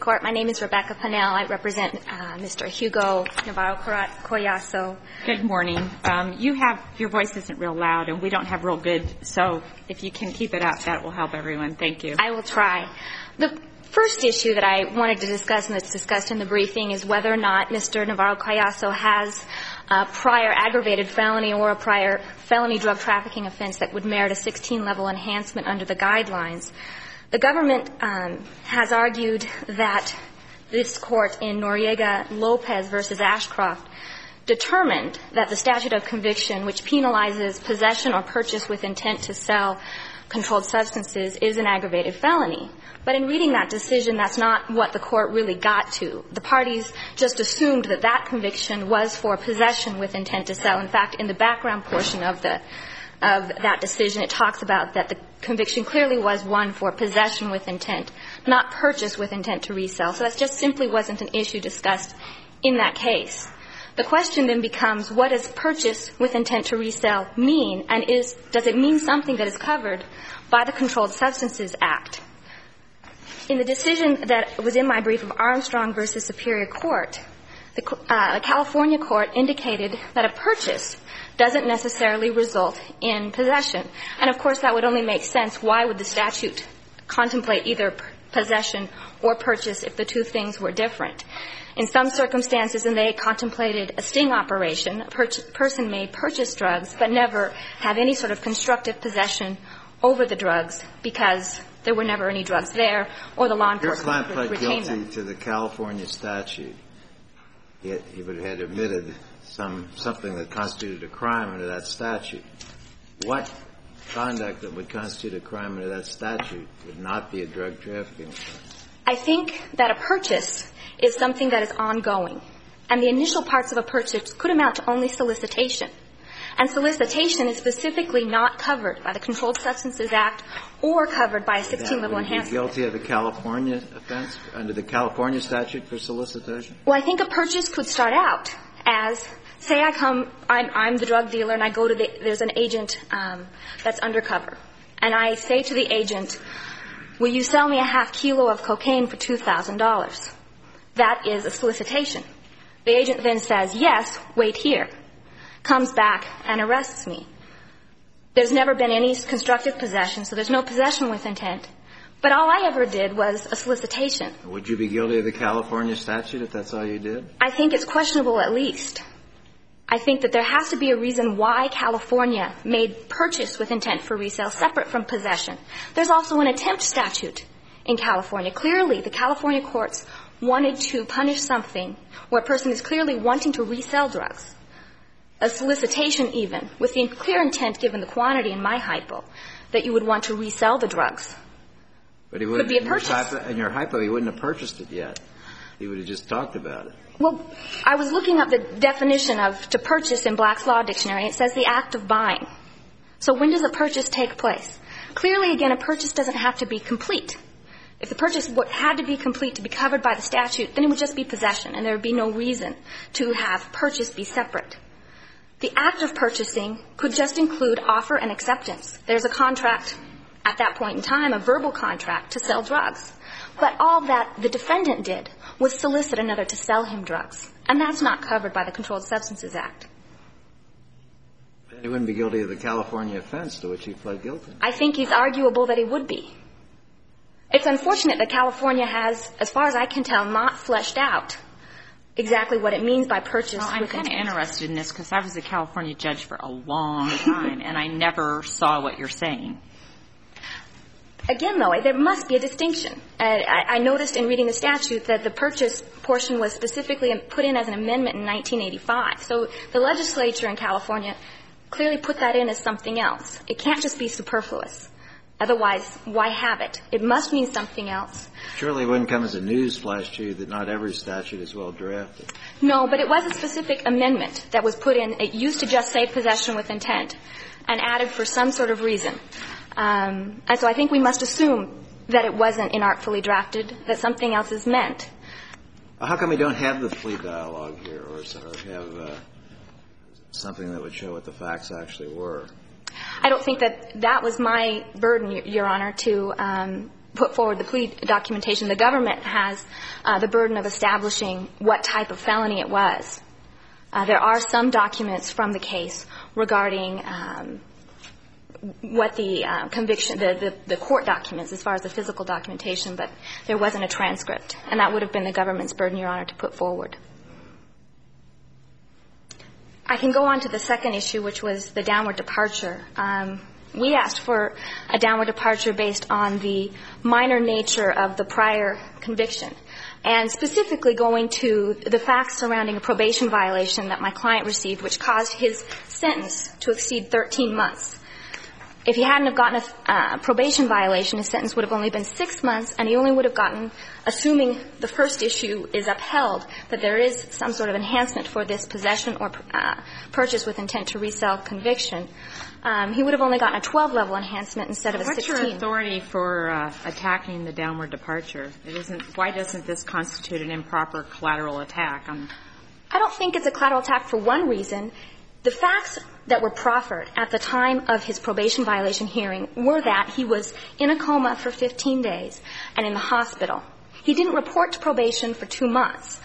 Court. My name is Rebecca Pannell. I represent Mr. Hugo Navarro-Collazo. Good morning. Your voice isn't real loud, and we don't have real good, so if you can keep it up, that will help everyone. Thank you. I will try. The first issue that I wanted to discuss, and that's discussed in the briefing, is whether or not Mr. Navarro-Collazo has a prior aggravated felony or a prior felony drug trafficking offense that would merit a 16-level enhancement under the guidelines. The government has argued that this court in Noriega-Lopez v. Ashcroft determined that the statute of conviction, which penalizes possession or purchase with intent to sell controlled substances, is an aggravated felony. But in reading that decision, that's not what the court really got to. The parties just assumed that that conviction was for possession with intent to sell. In fact, in the background portion of that decision, it talks about that the conviction clearly was one for possession with intent, not purchase with intent to resell. So that just simply wasn't an issue discussed in that case. The question then becomes, what does purchase with intent to resell mean, and does it mean something that is covered by the Controlled Substances Act? In the decision that was in my brief of Armstrong v. Superior Court, the California court indicated that a purchase doesn't necessarily result in possession. And, of course, that would only make sense. Why would the statute contemplate either possession or purchase if the two things were different? In some circumstances, and they contemplated a sting operation, a person may purchase drugs but never have any sort of constructive possession over the drugs because there were never any drugs there or the law enforcement would retain them. Your client pled guilty to the California statute. He would have admitted something that constituted a crime under that statute. What conduct that would constitute a crime under that statute would not be a drug trafficking offense? I think that a purchase is something that is ongoing. And the initial parts of a purchase could amount to only solicitation. And solicitation is specifically not covered by the Controlled Substances Act or covered by a 16-level enhancement. Would he be guilty of the California offense under the California statute for solicitation? Well, I think a purchase could start out as, say I'm the drug dealer and I go to there's an agent that's undercover. And I say to the agent, will you sell me a half kilo of cocaine for $2,000? That is a solicitation. The agent then says, yes, wait here, comes back and arrests me. There's never been any constructive possession, so there's no possession with intent. But all I ever did was a solicitation. Would you be guilty of the California statute if that's all you did? I think it's questionable at least. I think that there has to be a reason why California made purchase with intent for resale separate from possession. There's also an attempt statute in California. Clearly, the California courts wanted to punish something where a person is clearly wanting to resell drugs, a solicitation even, with the clear intent, given the quantity in my hypo, that you would want to resell the drugs. But he would be a purchase. In your hypo, he wouldn't have purchased it yet. He would have just talked about it. Well, I was looking up the definition of to purchase in Black's Law Dictionary. It says the act of buying. So when does a purchase take place? Clearly, again, a purchase doesn't have to be complete. If the purchase had to be complete to be covered by the statute, then it would just be possession, and there would be no reason to have purchase be separate. The act of purchasing could just include offer and acceptance. There's a contract at that point in time, a verbal contract to sell drugs. But all that the defendant did was solicit another to sell him drugs, and that's not covered by the Controlled Substances Act. He wouldn't be guilty of the California offense to which he pled guilty. I think it's arguable that he would be. It's unfortunate that California has, as far as I can tell, not fleshed out exactly what it means by purchase. Well, I'm kind of interested in this because I was a California judge for a long time, and I never saw what you're saying. Again, though, there must be a distinction. I noticed in reading the statute that the purchase portion was specifically put in as an amendment in 1985. So the legislature in California clearly put that in as something else. It can't just be superfluous. Otherwise, why have it? It must mean something else. Surely it wouldn't come as a news flash to you that not every statute is well drafted. No, but it was a specific amendment that was put in. It used to just say possession with intent and added for some sort of reason. And so I think we must assume that it wasn't inartfully drafted, that something else is meant. How come we don't have the plea dialogue here or have something that would show what the facts actually were? I don't think that was my burden, Your Honor, to put forward the plea documentation, the government has the burden of establishing what type of felony it was. There are some documents from the case regarding what the conviction, the court documents as far as the physical documentation, but there wasn't a transcript. And that would have been the government's burden, Your Honor, to put forward. I can go on to the second issue, which was the downward departure. We asked for a downward departure based on the minor nature of the prior conviction, and specifically going to the facts surrounding a probation violation that my client received, which caused his sentence to exceed 13 months. If he hadn't have gotten a probation violation, his sentence would have only been 6 months, and he only would have gotten, assuming the first issue is upheld, that there is some sort of enhancement for this possession or purchase with intent to resell conviction. He would have only gotten a 12-level enhancement instead of a 16. What's your authority for attacking the downward departure? Why doesn't this constitute an improper collateral attack? I don't think it's a collateral attack for one reason. The facts that were proffered at the time of his probation violation hearing were that he was in a coma for 15 days and in the hospital. He didn't report to probation for 2 months.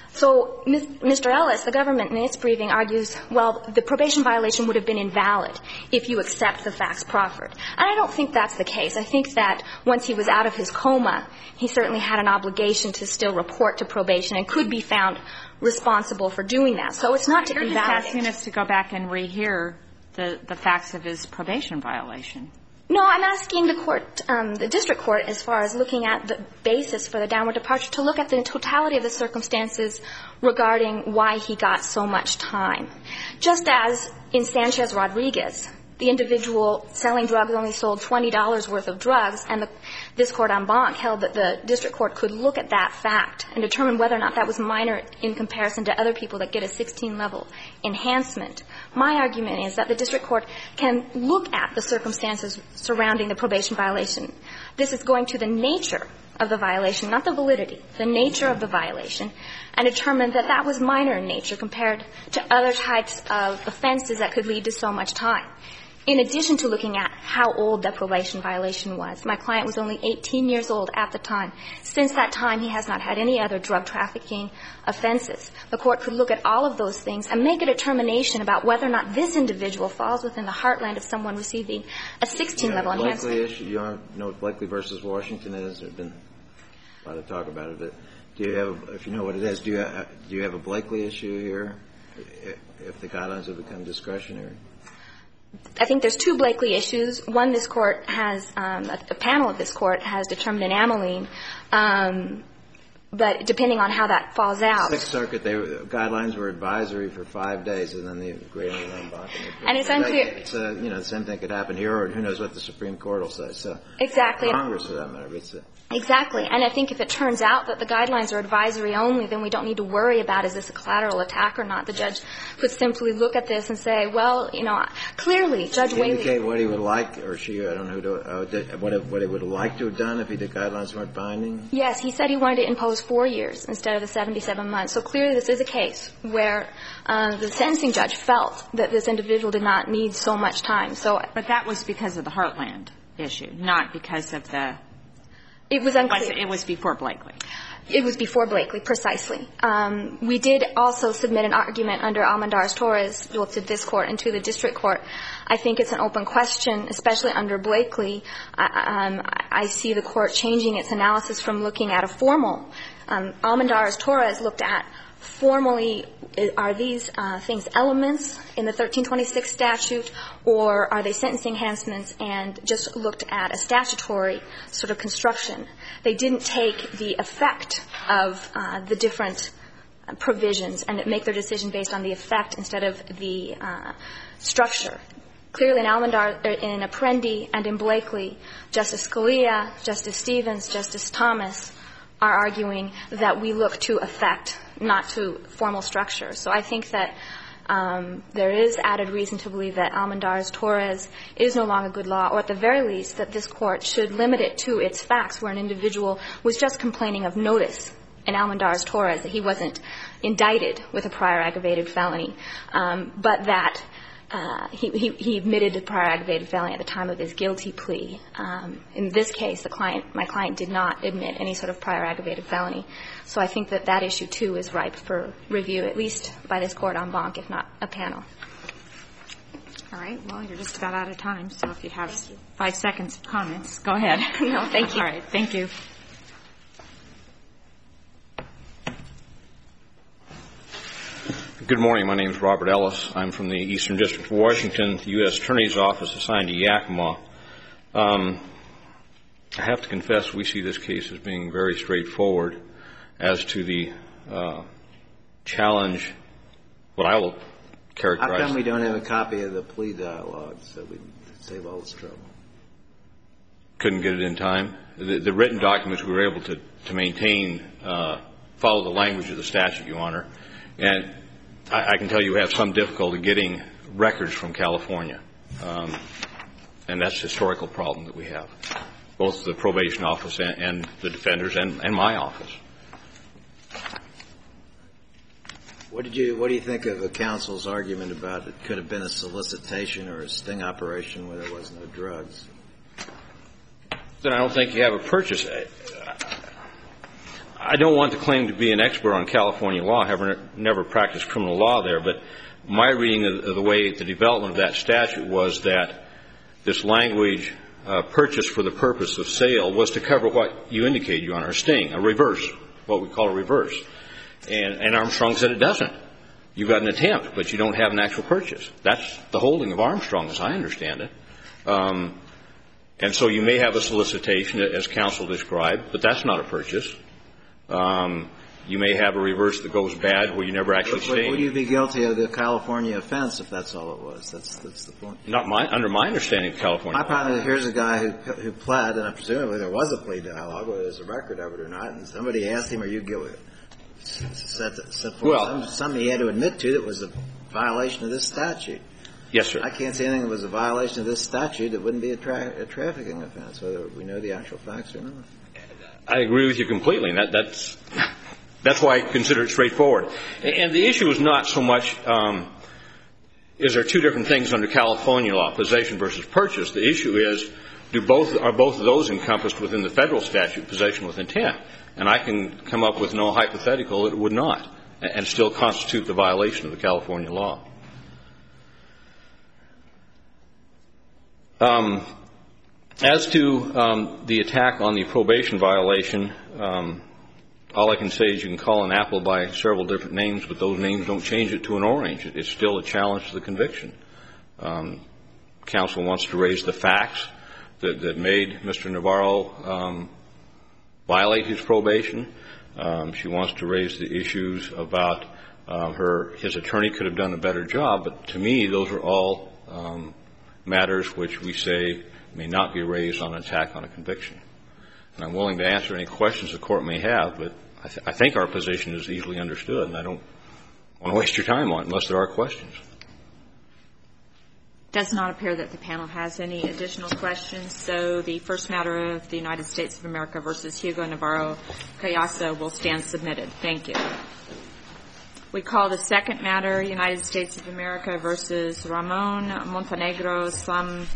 So Mr. Ellis, the government in its briefing, argues, well, the probation violation would have been invalid if you accept the facts proffered. And I don't think that's the case. I think that once he was out of his coma, he certainly had an obligation to still report to probation and could be found responsible for doing that. So it's not to invalidate. You're just asking us to go back and rehear the facts of his probation violation. No, I'm asking the court, the district court, as far as looking at the basis for the downward departure, to look at the totality of the circumstances regarding why he got so much time. Just as in Sanchez-Rodriguez, the individual selling drugs only sold $20 worth of drugs, and this court en banc held that the district court could look at that fact and determine whether or not that was minor in comparison to other people that get a 16-level enhancement. My argument is that the district court can look at the circumstances surrounding the probation violation. This is going to the nature of the violation, not the validity, the nature of the violation, and determine that that was minor in nature compared to other types of offenses that could lead to so much time. In addition to looking at how old that probation violation was, my client was only 18 years old at the time. Since that time, he has not had any other drug trafficking offenses. The court could look at all of those things and make a determination about whether or not this individual falls within the heartland of someone receiving a 16-level enhancement. You know what Blakely versus Washington is? There's been a lot of talk about it. But do you have, if you know what it is, do you have a Blakely issue here if the guidelines have become discretionary? I think there's two Blakely issues. One, this court has, a panel of this court has determined in Ameline, but depending on how that falls out. Sixth Circuit, guidelines were advisory for 5 days, and then the great en banc. And it's unclear. It's the same thing could happen here, or who knows what the Supreme Court will say. So exactly. Congress, for that matter. Exactly. And I think if it turns out that the guidelines are advisory only, then we don't need to worry about is this a collateral attack or not. The judge could simply look at this and say, well, you know, clearly, Judge Whaley. Indicate what he would like, or she, I don't know what he would have liked to have done if the guidelines weren't binding? Yes. He said he wanted to impose 4 years instead of the 77 months. So clearly this is a case where the sentencing judge felt that this individual did not need so much time. But that was because of the Heartland issue, not because of the... It was unclear. It was before Blakely. It was before Blakely, precisely. We did also submit an argument under Almendarez-Torres, both to this court and to the district court. I think it's an open question, especially under Blakely. I see the court changing its analysis from looking at a formal. Almendarez-Torres looked at formally, are these things elements in the 1326 statute, or are they sentencing enhancements, and just looked at a statutory sort of construction. They didn't take the effect of the different provisions and make their decision based on the effect instead of the structure. Clearly in Apprendi and in Blakely, Justice Scalia, Justice Stevens, Justice Thomas are arguing that we look to effect, not to formal structure. So I think that there is added reason to believe that Almendarez-Torres is no longer good law, or at the very least that this court should limit it to its facts where an individual was just complaining of notice in Almendarez-Torres that he wasn't indicted with a prior aggravated felony, but that he admitted to prior aggravated felony at the time of his guilty plea. In this case, my client did not admit any sort of prior aggravated felony. So I think that that issue, too, is ripe for review, at least by this Court en banc, if not a panel. All right. Well, you're just about out of time, so if you have 5 seconds of comments, go ahead. No, thank you. All right. Thank you. Good morning. My name is Robert Ellis. I'm from the Eastern District of Washington, the U.S. Attorney's Office assigned to Yakima. I have to confess we see this case as being very straightforward as to the challenge, what I will characterize. How come we don't have a copy of the plea dialogue so we can save all this trouble? Couldn't get it in time. The written documents we were able to maintain follow the language of the statute, Your Honor. And I can tell you we have some difficulty getting records from California. And that's a historical problem that we have, both the probation office and the defenders and my office. What do you think of the counsel's argument about it could have been a solicitation or a sting operation where there was no drugs? Then I don't think you have a purchase. I don't want to claim to be an expert on California law. I have never practiced criminal law there, but my reading of the way the development of that statute was that this language, purchase for the purpose of sale, was to cover what you indicated, Your Honor, a sting, a reverse, what we call a reverse. And Armstrong said it doesn't. You've got an attempt, but you don't have an actual purchase. That's the holding of Armstrong, as I understand it. And so you may have a solicitation, as counsel described, but that's not a purchase. You may have a reverse that goes bad where you never actually sting. Would you be guilty of the California offense if that's all it was? That's the point. Under my understanding of California. Here's a guy who pled, and presumably there was a plea dialogue, whether there's a record of it or not, and somebody asked him, are you guilty? Something he had to admit to that was a violation of this statute. Yes, sir. I can't see anything that was a violation of this statute that wouldn't be a trafficking offense, whether we know the actual facts or not. I agree with you completely, and that's why I consider it straightforward. And the issue is not so much is there two different things under California law, possession versus purchase. The issue is are both of those encompassed within the federal statute, possession with intent? And I can come up with no hypothetical that it would not, and still constitute the violation of the California law. As to the attack on the probation violation, all I can say is you can call an apple by several different names, but those names don't change it to an orange. It's still a challenge to the conviction. Counsel wants to raise the facts that made Mr. Navarro violate his probation. She wants to raise the issues about his attorney could have done a better job, but to me those are all matters which we say may not be raised on an attack on a conviction. And I'm willing to answer any questions the Court may have, but I think our position is easily understood, and I don't want to waste your time on it unless there are questions. It does not appear that the panel has any additional questions, so the first matter of the United States of America versus Hugo Navarro-Collazo will stand submitted. Thank you. We call the second matter United States of America versus Ramon Montenegro Slam